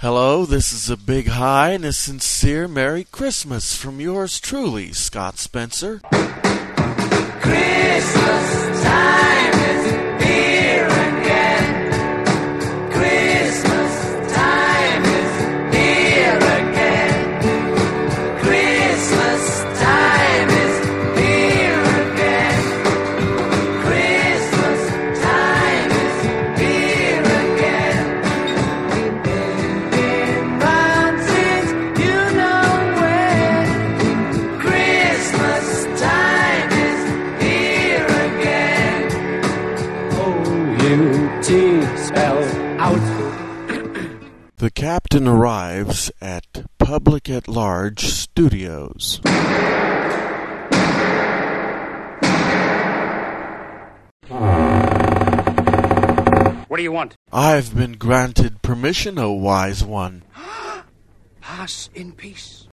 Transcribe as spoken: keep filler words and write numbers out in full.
Hello, this is a big hi and a sincere Merry Christmas from yours truly, Scott Spencer. Christmas time is here again. Christmas time is here again. Christmas time is here again. Christmas time is here again. We've been round since you know when. Christmas time is here again. O U T spell out. The captain arrives at Public at Large Studios. What do you want? I've been granted permission, O wise one. Pass in peace.